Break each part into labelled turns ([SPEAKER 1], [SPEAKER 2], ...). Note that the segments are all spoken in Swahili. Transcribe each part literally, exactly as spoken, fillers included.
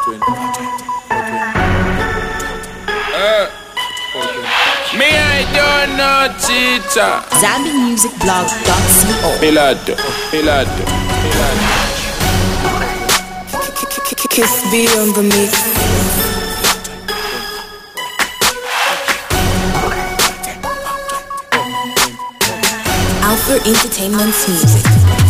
[SPEAKER 1] Uh, me, I don't know, teacher.
[SPEAKER 2] Zambi Music Blog dot co.
[SPEAKER 1] Pilado, Pilado, Pilado.
[SPEAKER 3] Kiss B on the mix. Alpha Entertainment's music.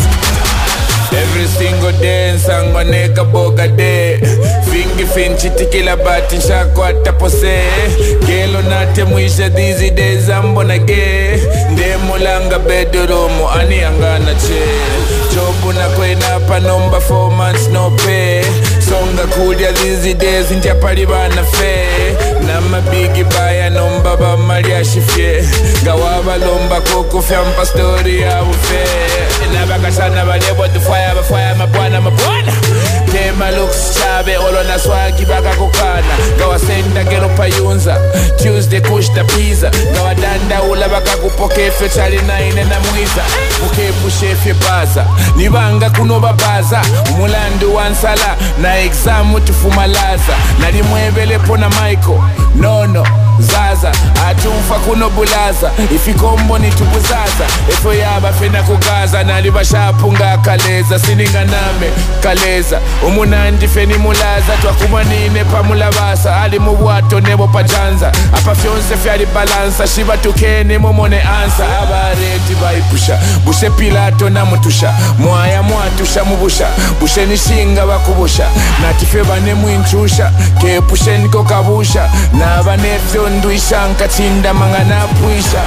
[SPEAKER 1] Every single day nsangwa neka boga de Fingi finchi tikila bati nshako atapose Gelo nate mwisha these days ambona ge Ndemo langa bedroom ani angana che Jobu na kwena pa number four months no pay Songa kudia these days nja paribana fe Nama bigi baya nomba ba maria shifye Gawaba lomba koko fyampa story ya ufe Nabaka sana balebo tu fire ba fire mabwana mabwana Tema looks chave olona swagi baka kukana Gawa senda gero payunza Tuesday kush da pizza Gawa danda ula baka kupoke fe chali na ine na muiza Muke pushe fe baza Nibanga kuno babaza Umulandu wansala Na exam tufumalaza Nali mwebele pona Michael No no Zaza Atumfa kuno bulaza Ifikombo ni tubuzaza Efo yaba fena kugaza Nali bashapunga kaleza Sininga name kaleza Umunandi feni mulaza Twakumanine pa mulabasa Ali muwato nebo pajanza Apa fyonse fyari balansa Shiba tukene mumone ansa Abareti baipusha Bushe pilato na mutusha Mwaya mwatusha mubusha Bushe nishinga bakubusha Natife bane mwinchusha Kepushe niko kabusha Na banefyo nduisha Nkatinda mangana puisha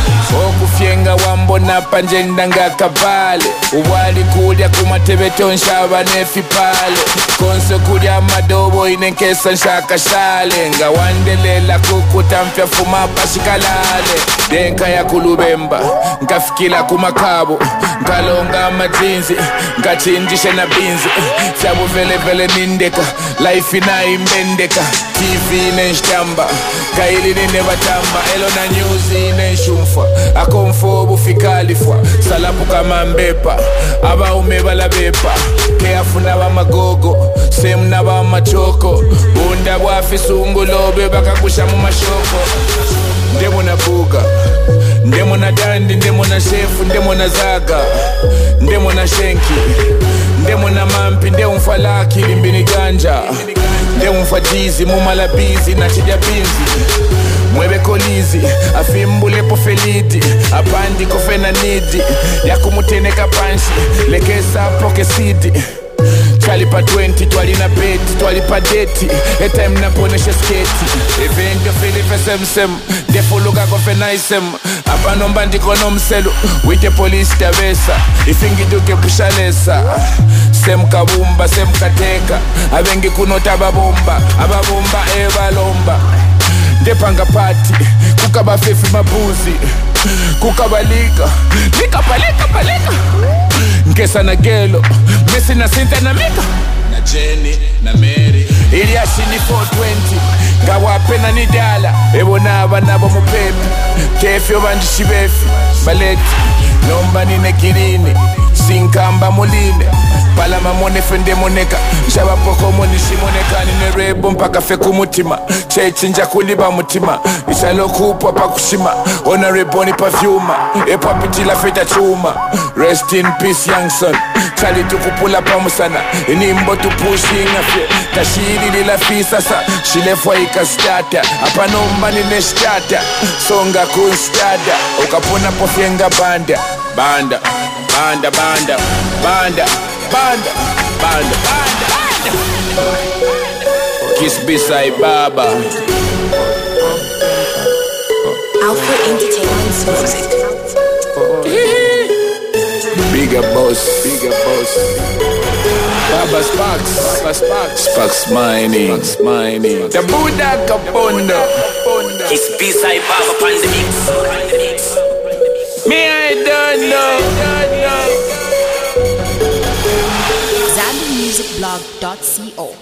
[SPEAKER 1] Okufyenga wambo na panjenda nga kabale Uwali kulia kumatebeto nshaba nefi pale Konso kulia madobo inenkesa nshaka shale Nga wandelela kukuta mpya fuma pashikalale Denka ya kulubemba Nkafikila kumakabo Nkalonga majinzi Nkachinjishe na binzi Fyabu vele vele nindeka Life ina imbendeka T V nenshamba Kaili nine batamba Elo na news ine nshumfa Akomfobu fikalifwa Salapu kama mbepa Aba umebala bepa Keafuna wa magogo Semu na wa machoko Bunda wafi sungu lobe Baka kusha mu mashoko Ndemo na buga Ndemo na dandi, ndemo na shefu, ndemo na zaga Ndemo na shenki Ndemo na mampi, ndemo mfalaki, limbini ganja Ndemo mfadizi, mumalabizi, na chijabinzi Mwebe kolizi, afimbule po felidi Apandi kofena nidi Yakumuteneka panshi, lekesa poke sidi Chali pa twenty, twali na beti, twali pa deti E time na poneshe sketi Event yo fili fe sem sem Defo luka kofe na isem Apa nomba ndiko nomselu Wite polisi tabesa Ifingi duke pushalesa Sem kabumba, sem kateka Abengi kunota babomba Ababomba eba lomba Depanga party Kukaba fefi mabuzi Kukaba liga Lika palika palika Nkesa na gelo Messi na Sinta na Mika Na Jenny na Mary Iliashi ni four twenty Gawa pena ni dala Ebo naba naba mupepe Kefyo bandishi befi Baleti Nomba nine kirini Sinkamba muline Pala mamone fende moneka Shaba poko monishi moneka Nine rebo mpaka feku mutima Chechi nja kuliba mutima Ishalo kupwa pa kushima Ona reboni perfume Epa pitila feta chuma Rest in peace young son Chali tukupula pa musana Inimbo tupushi ngafye Tashiri lila fi sasa Shilefwa ika stata Apa nomba nine stata Songa kun stada Ukapuna pofyenga banda Banda Banda banda Banda Banda, banda, banda, banda. Kiss beside Baba.
[SPEAKER 2] Alpha Entertainment's music.
[SPEAKER 1] Bigger boss, bigger boss. Baba Sparks, Baba Sparks, Sparks mining, mining. The Buddha Kapondo.
[SPEAKER 4] Kiss beside Baba Pandemix.
[SPEAKER 1] Me I don't know, don't know.
[SPEAKER 2] Zambi Music Blog dot co.